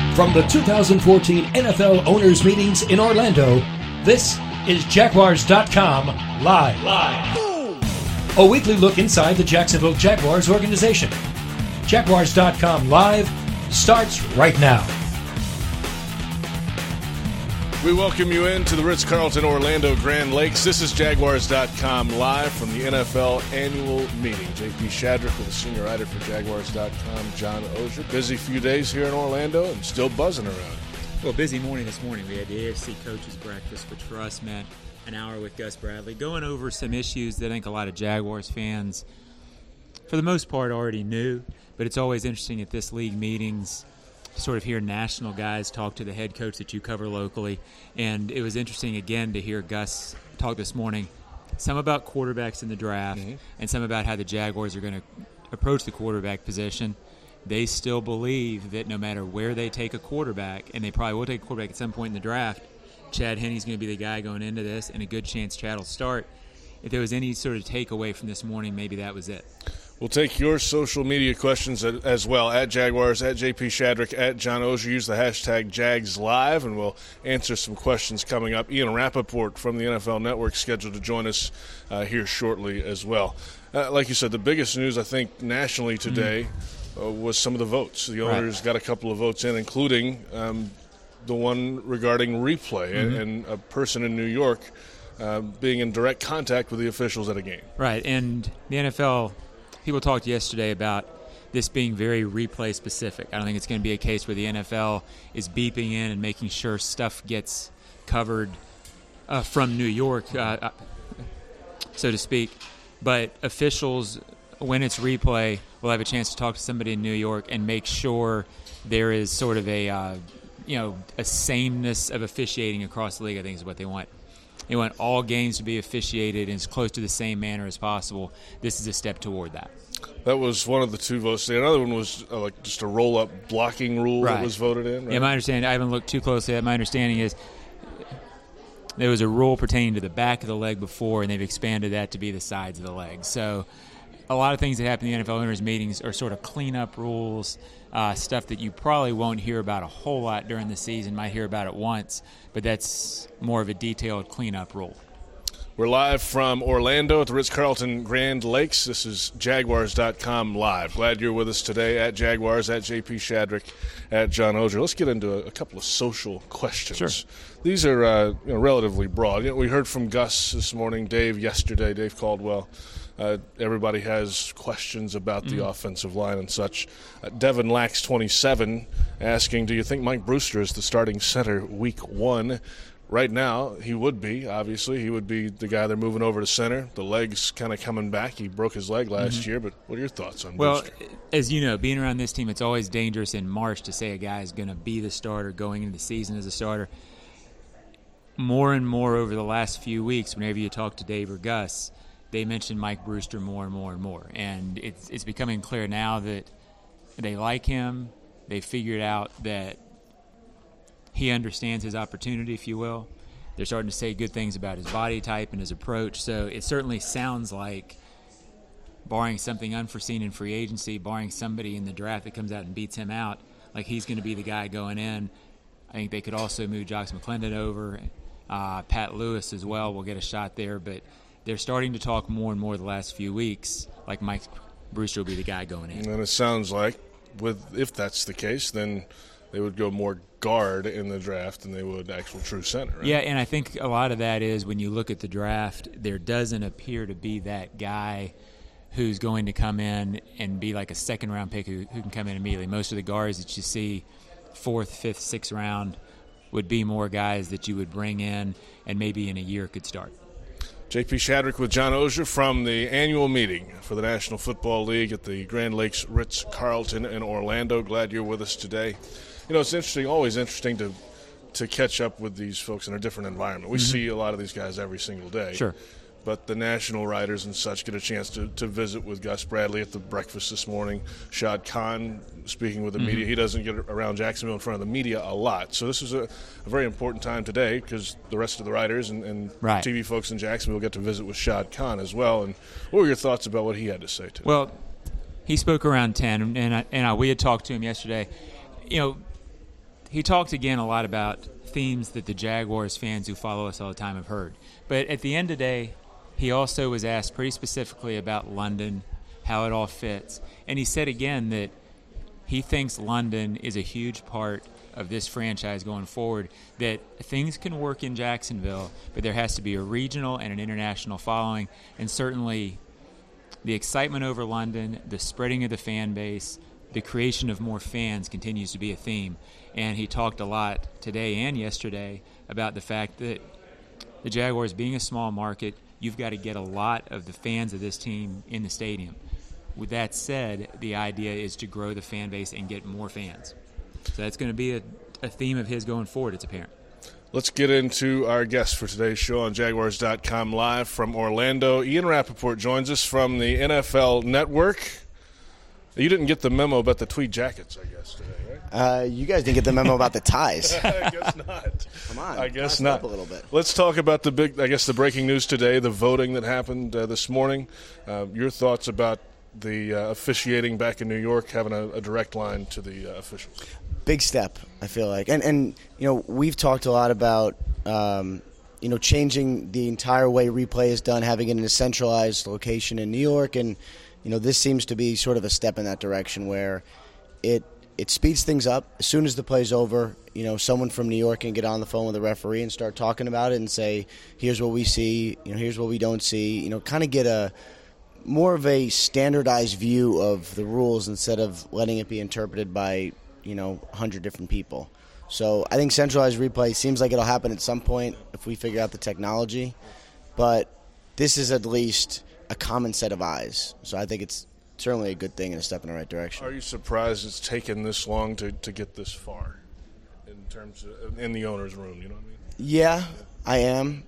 From the 2014 NFL Owners Meetings in Orlando, this is Jaguars.com Live. A weekly look inside the Jacksonville Jaguars organization. Jaguars.com Live starts right now. We welcome you into the Ritz-Carlton Orlando Grand Lakes. This is Jaguars.com Live from the NFL Annual Meeting. J.P. Shadrick with a senior writer for Jaguars.com, John Oehser. Busy few days here in Orlando and still buzzing around. Well, busy morning this morning. We had the AFC Coaches Breakfast, which for us meant an hour with Gus Bradley, going over some issues that I think a lot of Jaguars fans, for the most part, already knew. But it's always interesting at this league meetings sort of hear national guys talk to the head coach that you cover locally. And it was interesting, again, to hear Gus talk this morning, some about quarterbacks in the draft and some about how the Jaguars are going to approach the quarterback position. They still believe that no matter where they take a quarterback, and they probably will take a quarterback at some point in the draft, Chad Henne's going to be the guy going into this, and a good chance Chad will start. If there was any sort of takeaway from this morning, maybe that was it. We'll take your social media questions as well, at Jaguars, at JP Shadrick, at John Oehser. Use the hashtag JagsLive, and we'll answer some questions coming up. Ian Rappaport from the NFL Network scheduled to join us here shortly as well. Like you said, the biggest news, I think, nationally today was some of the votes. The owners got a couple of votes in, including the one regarding replay and a person in New York being in direct contact with the officials at a game. Right, and the NFL – people talked yesterday about this being very replay specific. I don't think it's going to be a case where the NFL is beeping in and making sure stuff gets covered from New York, so to speak. But officials, when it's replay, will have a chance to talk to somebody in New York and make sure there is sort of a sameness of officiating across the league, I think is what they want. They want all games to be officiated in as close to the same manner as possible. This is a step toward that. That was one of the two votes. Another one was like just a roll-up blocking rule that was voted in. Right? Yeah, my understanding, I haven't looked too closely at. My understanding is there was a rule pertaining to the back of the leg before, and they've expanded that to be the sides of the leg. So a lot of things that happen in the NFL owners' meetings are sort of cleanup rules, stuff that you probably won't hear about a whole lot during the season, might hear about it once, but that's more of a detailed cleanup rule. We're live from Orlando at the Ritz-Carlton Grand Lakes. This is Jaguars.com Live. Glad you're with us today at Jaguars, at JP Shadrick, at John Oehser. Let's get into a couple of social questions. Sure. These are relatively broad. We heard from Gus this morning, Dave yesterday, Dave Caldwell. Everybody has questions about the offensive line and such. Devin Lax, 27, asking, do you think Mike Brewster is the starting center week one? Right now, he would be, obviously. He would be the guy they're moving over to center. The leg's kind of coming back. He broke his leg last year, but what are your thoughts on Brewster? Well, as you know, being around this team, it's always dangerous in March to say a guy is going to be the starter going into the season as a starter. More and more over the last few weeks, whenever you talk to Dave or Gus, they mention Mike Brewster more and more and more. And it's becoming clear now that they like him. They figured out that he understands his opportunity, if you will. They're starting to say good things about his body type and his approach. So it certainly sounds like, barring something unforeseen in free agency, barring somebody in the draft that comes out and beats him out, like he's going to be the guy going in. I think they could also move Jox McClendon over. Pat Lewis as well will get a shot there. But they're starting to talk more and more the last few weeks like Mike Brewster will be the guy going in. And it sounds like, if that's the case, then they would go more guard in the draft than they would actual true center. Right? Yeah, and I think a lot of that is when you look at the draft, there doesn't appear to be that guy who's going to come in and be like a second-round pick who can come in immediately. Most of the guards that you see 4th, 5th, 6th round would be more guys that you would bring in and maybe in a year could start. J.P. Shadrick with John Oehser from the annual meeting for the National Football League at the Grand Lakes Ritz-Carlton in Orlando. Glad you're with us today. It's interesting, always interesting to catch up with these folks in a different environment. We see a lot of these guys every single day. Sure. But the national writers and such get a chance to visit with Gus Bradley at the breakfast this morning. Shad Khan speaking with the media. He doesn't get around Jacksonville in front of the media a lot. So this is a very important time today because the rest of the writers and TV folks in Jacksonville get to visit with Shad Khan as well. And what were your thoughts about what he had to say today? Well, he spoke around 10, and we had talked to him yesterday. he talked again a lot about themes that the Jaguars fans who follow us all the time have heard. But at the end of the day, he also was asked pretty specifically about London, how it all fits. And he said again that he thinks London is a huge part of this franchise going forward, that things can work in Jacksonville, but there has to be a regional and an international following. And certainly the excitement over London, the spreading of the fan base, the creation of more fans continues to be a theme. And he talked a lot today and yesterday about the fact that the Jaguars being a small market, you've got to get a lot of the fans of this team in the stadium. With that said, the idea is to grow the fan base and get more fans. So that's going to be a theme of his going forward, it's apparent. Let's get into our guest for today's show on Jaguars.com live from Orlando. Ian Rappaport joins us from the NFL Network. You didn't get the memo about the tweed jackets, I guess, today, right? You guys didn't get the memo about the ties. I guess not. Come on. I guess not. Up a little bit. Let's talk about the breaking news today, the voting that happened this morning. Your thoughts about the officiating back in New York, having a direct line to the officials. Big step, I feel like. And we've talked a lot about, changing the entire way replay is done, having it in a centralized location in New York. And, this seems to be sort of a step in that direction where it speeds things up. As soon as the play's over, someone from New York can get on the phone with the referee and start talking about it and say, here's what we see, here's what we don't see, kind of get a more of a standardized view of the rules instead of letting it be interpreted by 100 different people. So I think centralized replay seems like it'll happen at some point if we figure out the technology, but this is at least a common set of eyes. So I think it's certainly a good thing and a step in the right direction. Are you surprised it's taken this long to get this far in terms of in the owner's room? You know what I mean? Yeah, I am.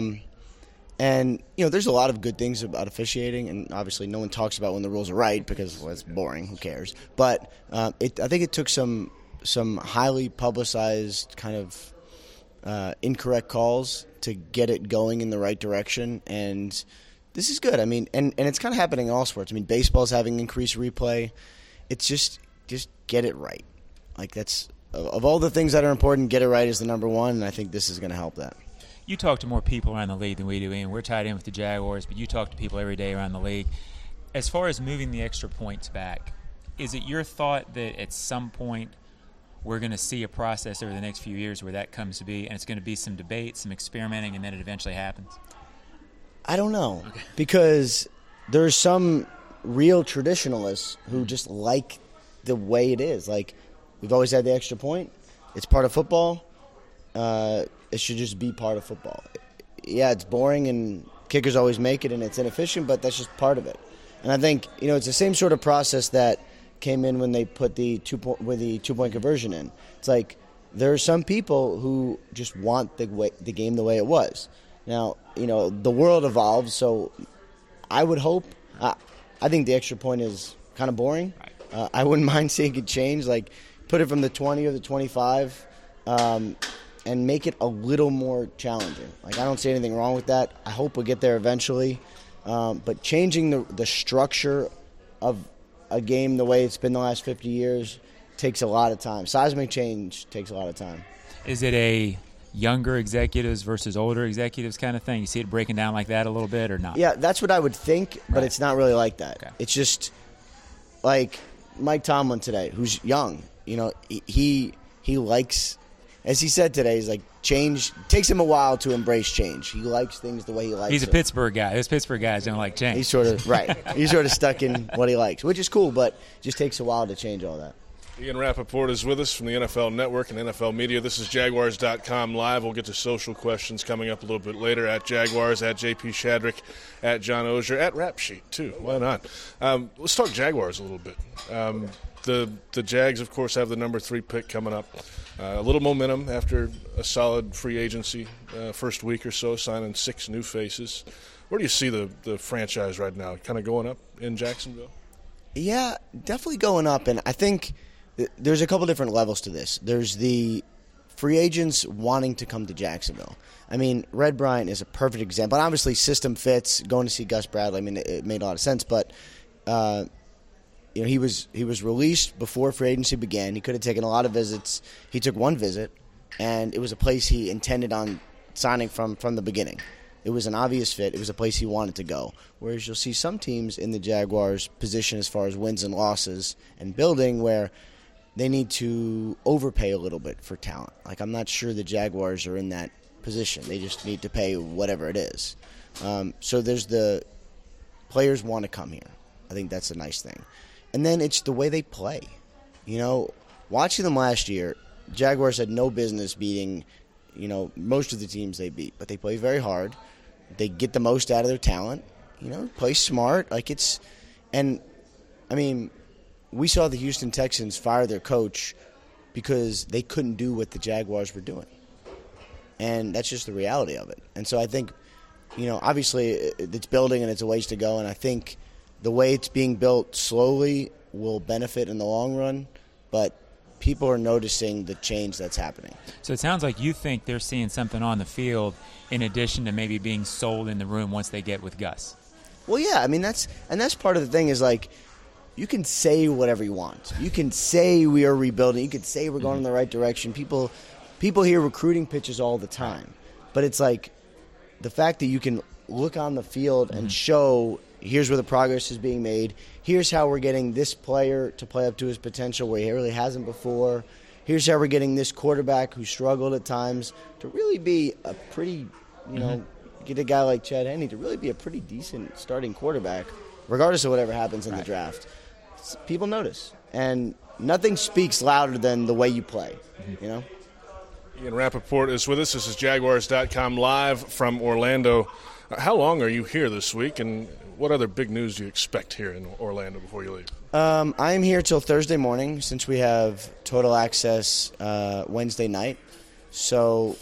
And, there's a lot of good things about officiating, and obviously no one talks about when the rules are right because, it's boring. Who cares? But I think it took some highly publicized kind of incorrect calls to get it going in the right direction, and this is good. I mean, and it's kind of happening in all sports. I mean, baseball's having increased replay. It's just get it right. Like, that's of all the things that are important, get it right is the number one, and I think this is going to help that. You talk to more people around the league than we do, Ian. We're tied in with the Jaguars, but you talk to people every day around the league. As far as moving the extra points back, is it your thought that at some point we're going to see a process over the next few years where that comes to be, and it's going to be some debate, some experimenting, and then it eventually happens? I don't know, because there's some real traditionalists who just like the way it is. Like, we've always had the extra point. It's part of football. It should just be part of football. Yeah, it's boring and kickers always make it and it's inefficient, but that's just part of it. And I think, it's the same sort of process that came in when they put the two-point conversion in. It's like there are some people who just want the game the way it was. Now, the world evolves, so I would hope. I think the extra point is kind of boring. I wouldn't mind seeing it change, like put it from the 20 or the 25, and make it a little more challenging. Like, I don't see anything wrong with that. I hope we'll get there eventually. But changing the structure of a game the way it's been the last 50 years takes a lot of time. Seismic change takes a lot of time. Is it a younger executives versus older executives kind of thing? You see it breaking down like that a little bit or not? Yeah, that's what I would think, but it's not really like that. Okay. It's just like Mike Tomlin today, who's young. He likes, as he said today, he's like, change takes him a while to embrace change. He likes things the way he likes. He's a Pittsburgh guy. Those Pittsburgh guys don't like change. He's sort of right. He's sort of stuck in what he likes, which is cool, but it just takes a while to change all that. Ian Rappaport is with us from the NFL Network and NFL Media. This is Jaguars.com live. We'll get to social questions coming up a little bit later at Jaguars, at JP Shadrick, at John Oehser, at Rap Sheet, too. Why not? Let's talk Jaguars a little bit. The Jags, of course, have the number 3 pick coming up. A little momentum after a solid free agency first week or so, signing 6 new faces. Where do you see the franchise right now? Kind of going up in Jacksonville? Yeah, definitely going up, and I think there's a couple different levels to this. There's the free agents wanting to come to Jacksonville. I mean, Red Bryant is a perfect example. And obviously, system fits. Going to see Gus Bradley, I mean, it made a lot of sense. But he was released before free agency began. He could have taken a lot of visits. He took one visit, and it was a place he intended on signing from the beginning. It was an obvious fit. It was a place he wanted to go. Whereas you'll see some teams in the Jaguars' position as far as wins and losses and building where they need to overpay a little bit for talent. Like, I'm not sure the Jaguars are in that position. They just need to pay whatever it is. So there's the players want to come here. I think that's a nice thing. And then it's the way they play. Watching them last year, Jaguars had no business beating, most of the teams they beat. But they play very hard. They get the most out of their talent. Play smart. We saw the Houston Texans fire their coach because they couldn't do what the Jaguars were doing. And that's just the reality of it. And so I think, obviously it's building and it's a ways to go. And I think the way it's being built slowly will benefit in the long run, but people are noticing the change that's happening. So it sounds like you think they're seeing something on the field in addition to maybe being sold in the room once they get with Gus. Well, yeah, that's part of the thing is like you can say whatever you want. You can say we are rebuilding. You can say we're going in the right direction. People hear recruiting pitches all the time, but it's like the fact that you can look on the field and show here's where the progress is being made. Here's how we're getting this player to play up to his potential where he really hasn't before. Here's how we're getting this quarterback who struggled at times to really be a pretty, get a guy like Chad Henne to really be a pretty decent starting quarterback, regardless of whatever happens in the draft. People notice. And nothing speaks louder than the way you play, Ian Rapoport is with us. This is Jaguars.com live from Orlando. How long are you here this week, and what other big news do you expect here in Orlando before you leave? I'm here till Thursday morning since we have total access Wednesday night. So,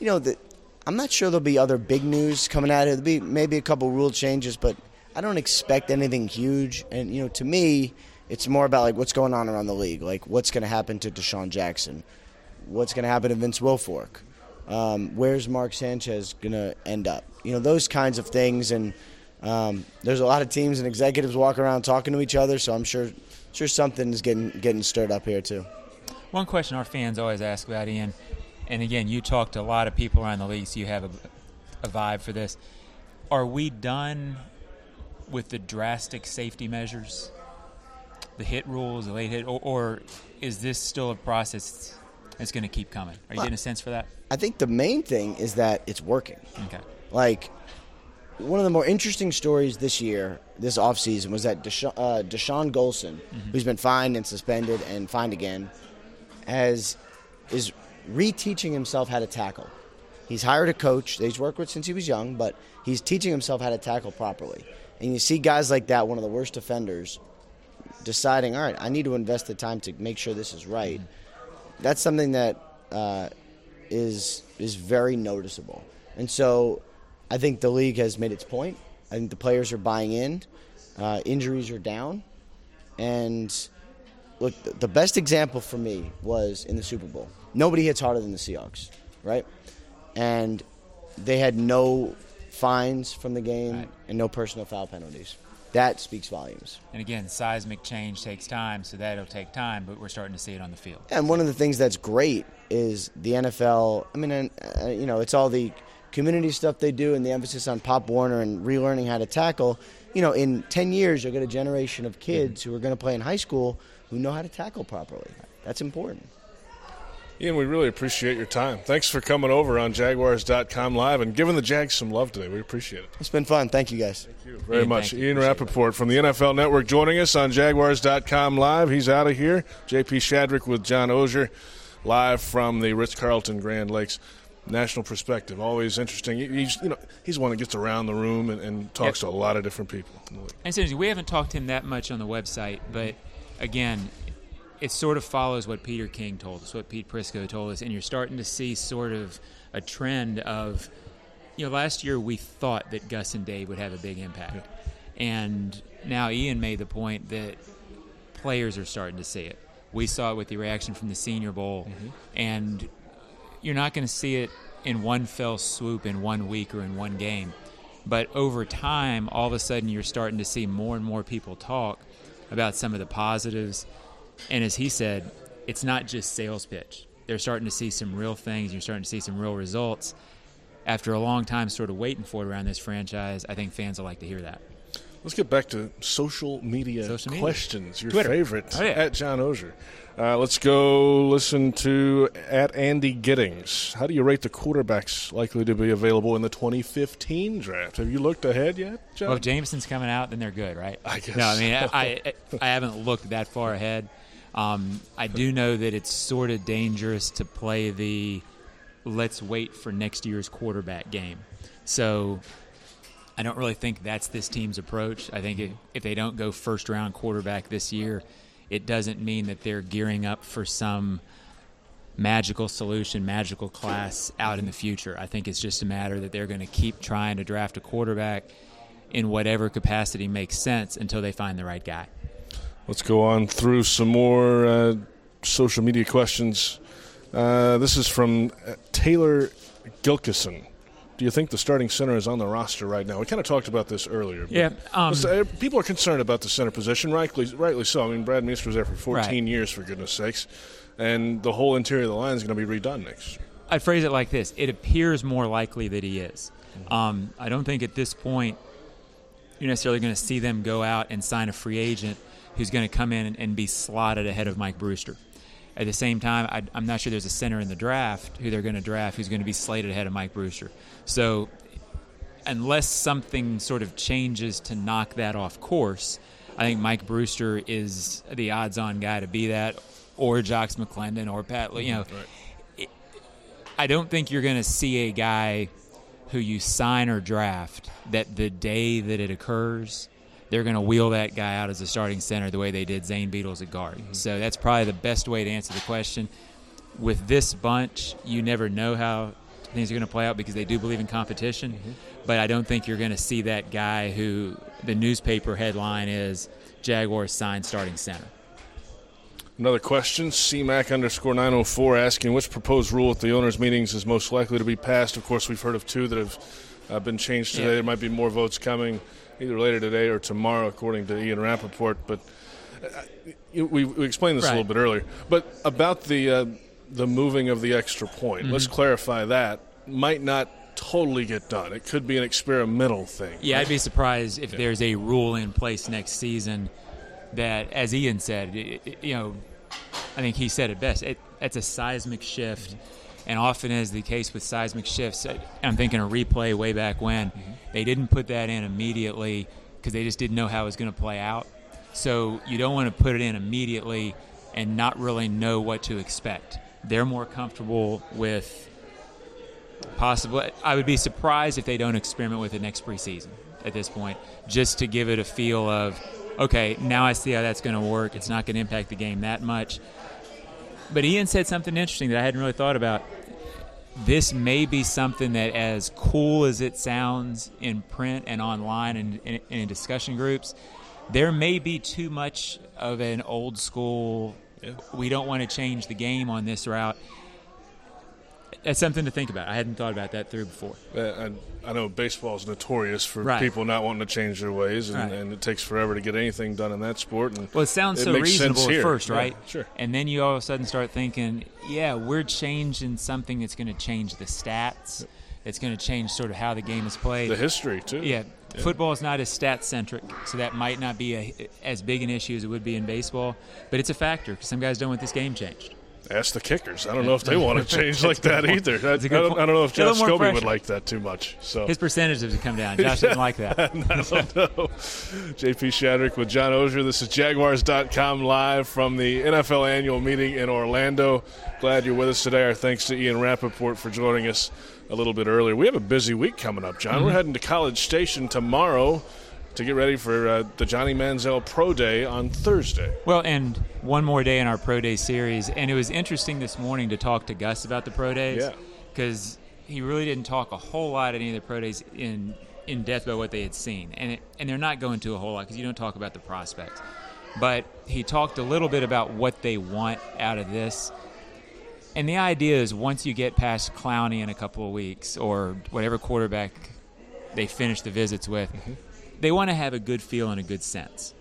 I'm not sure there'll be other big news coming out. There'll be maybe a couple rule changes, but I don't expect anything huge. And, to me, it's more about, like, what's going on around the league. Like, what's going to happen to Deshaun Jackson? What's going to happen to Vince Wilfork? Where's Mark Sanchez going to end up? Those kinds of things. And there's a lot of teams and executives walking around talking to each other, so I'm sure something's getting stirred up here too. One question our fans always ask about, Ian, and again, you talk to a lot of people around the league, so you have a vibe for this. Are we done with the drastic safety measures, the hit rules, the late hit, or is this still a process that's going to keep coming? Are you getting a sense for that? I think the main thing is that it's working. Okay. Like, one of the more interesting stories this offseason, was that Deshaun Golson, who's been fined and suspended and fined again, is reteaching himself how to tackle. He's hired a coach that he's worked with since he was young, but he's teaching himself how to tackle properly. And you see guys like that, one of the worst offenders, deciding, all right, I need to invest the time to make sure this is right. That's something that is very noticeable. And so I think the league has made its point. I think the players are buying in. Injuries are down. And look, the best example for me was in the Super Bowl. Nobody hits harder than the Seahawks, right? And they had no fines from the game and no personal foul penalties. That speaks volumes. And again, seismic change takes time, so that'll take time, but we're starting to see it on the field. And one of the things that's great is the NFL, it's all the community stuff they do and the emphasis on Pop Warner and relearning how to tackle. In 10 years, you'll get a generation of kids who are going to play in high school who know how to tackle properly. That's important. Ian, we really appreciate your time. Thanks for coming over on Jaguars.com live and giving the Jags some love today. We appreciate it. It's been fun. Thank you, guys. Thank you very much. Ian Rapoport from the NFL Network joining us on Jaguars.com live. He's out of here. JP Shadrick with John Oehser live from the Ritz-Carlton Grand Lakes. National perspective, always interesting. He's one that gets around the room and talks to a lot of different people in the league. And seriously, we haven't talked to him that much on the website, but again, it sort of follows what Peter King told us, what Pete Prisco told us, and you're starting to see sort of a trend of, last year we thought that Gus and Dave would have a big impact, and now Ian made the point that players are starting to see it. We saw it with the reaction from the Senior Bowl, and you're not going to see it in one fell swoop in 1 week or in one game. But over time, all of a sudden you're starting to see more and more people talk about some of the positives. And as he said, it's not just sales pitch. They're starting to see some real things. You're starting to see some real results. After a long time sort of waiting for it around this franchise, I think fans will like to hear that. Let's get back to social media questions. Your Twitter. favorite, Oh, yeah. at John Oehser. Let's go listen to at Andy Giddings. How do you rate the quarterbacks likely to be available in the 2015 draft? Have you looked ahead yet, John? Well, if Jameson's coming out, then they're good, right? I guess No, I mean, so. I haven't looked that far ahead. I do know that it's sort of dangerous to play the let's wait for next year's quarterback game. So I don't really think that's this team's approach. I think if they don't go first-round quarterback this year, it doesn't mean that they're gearing up for some magical solution, magical class out in the future. I think it's just a matter that they're going to keep trying to draft a quarterback in whatever capacity makes sense until they find the right guy. Let's go on through some more social media questions. This is from Taylor Gilkison. Do you think the starting center is on the roster right now? We kind of talked about this earlier. Yeah. People are concerned about the center position, rightly so. I mean, Brad Meester was there for 14 years, for goodness sakes, and the whole interior of the line is going to be redone next year. I'd phrase it like this. It appears more likely that he is. I don't think at this point you're necessarily going to see them go out and sign a free agent who's going to come in and be slotted ahead of Mike Brewster. At the same time, I'm not sure there's a center in the draft who they're going to draft who's going to be slated ahead of Mike Brewster. So unless something sort of changes to knock that off course, I think Mike Brewster is the odds-on guy to be that, or Jox McClendon, or Pat. Right. I don't think you're going to see a guy who you sign or draft that the day that it occurs, they're going to wheel that guy out as a starting center the way they did Zane Beadles at guard. Mm-hmm. So that's probably the best way to answer the question. With this bunch, you never know how things are going to play out because they do believe in competition. Mm-hmm. But I don't think you're going to see that guy who the newspaper headline is Jaguars signed starting center. Another question, CMAC_904 asking which proposed rule at the owners' meetings is most likely to be passed. Of course, we've heard of two that have been changed today. Yeah. There might be more votes coming either later today or tomorrow, according to Ian Rappaport. But we explained this a little bit earlier. But about the moving of the extra point, let's clarify that. Might not totally get done. It could be an experimental thing. Yeah, I'd be surprised if there's a rule in place next season that, as Ian said, I think he said it best. It's a seismic shift. And often as the case with seismic shifts, I'm thinking a replay way back when, they didn't put that in immediately because they just didn't know how it was going to play out. So you don't want to put it in immediately and not really know what to expect. They're more comfortable with possibly – I would be surprised if they don't experiment with it next preseason at this point, just to give it a feel of, okay, now I see how that's going to work. It's not going to impact the game that much. But Ian said something interesting that I hadn't really thought about. This may be something that, as cool as it sounds in print and online and in discussion groups, there may be too much of an old school, we don't want to change the game on this route. That's something to think about. I hadn't thought about that through before. I know baseball is notorious for people not wanting to change their ways, and it takes forever to get anything done in that sport. And well, it sounds so reasonable at first, right? Yeah, sure. And then you all of a sudden start thinking, we're changing something that's going to change the stats. It's going to change sort of how the game is played. The history, too. Yeah. Football is not as stat-centric, so that might not be as big an issue as it would be in baseball. But it's a factor because some guys don't want this game changed. Ask the kickers. I don't know if they want to change like that either. I don't know if Josh Scobie would like that too much. So his percentages would come down. Josh didn't like that. I don't know. JP Shadrick with John Oehser. This is Jaguars.com live from the NFL annual meeting in Orlando. Glad you're with us today. Our thanks to Ian Rappaport for joining us a little bit earlier. We have a busy week coming up, John. We're heading to College Station tomorrow to get ready for the Johnny Manziel Pro Day on Thursday. Well, and one more day in our Pro Day series. And it was interesting this morning to talk to Gus about the Pro Days. Because he really didn't talk a whole lot at any of the Pro Days in depth about what they had seen. And they're not going to a whole lot because you don't talk about the prospects. But he talked a little bit about what they want out of this. And the idea is once you get past Clowney in a couple of weeks or whatever quarterback they finish the visits with, they want to have a good feel and a good sense.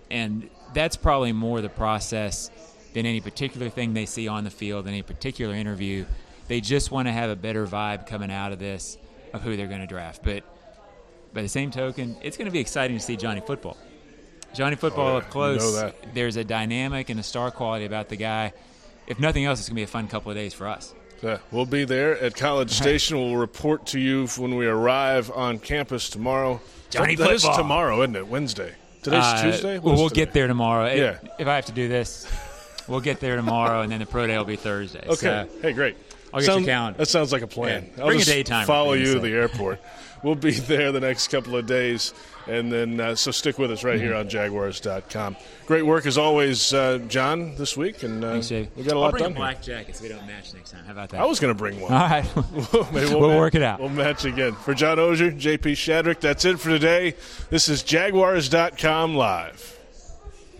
And that's probably more the process than any particular thing they see on the field, any particular interview. They just want to have a better vibe coming out of this of who they're going to draft. But by the same token, it's going to be exciting to see Johnny Football. Johnny Football up close. You know that. There's a dynamic and a star quality about the guy. If nothing else, it's going to be a fun couple of days for us. Yeah, we'll be there at College Station. We'll report to you when we arrive on campus tomorrow. Johnny That is Football. tomorrow, isn't it? Wednesday. Today's Tuesday? Well, we'll get there tomorrow. Yeah. If I have to do this, we'll get there tomorrow, and then the pro day will be Thursday. Okay. So Hey, great. I'll get your calendar. That sounds like a plan. Yeah. I'll Bring a just daytimer, follow for you to goodness the airport. We'll be there the next couple of days, and then so stick with us right here on Jaguars.com. Great work as always, John, this week, and Thanks, Jay. we got a I'll lot bring done a black jacket so we don't match next time. How about that? I was going to bring one. All right. Maybe We'll work it out. We'll match again. For John Oehser, JP Shadrick, that's it for today. This is Jaguars.com Live.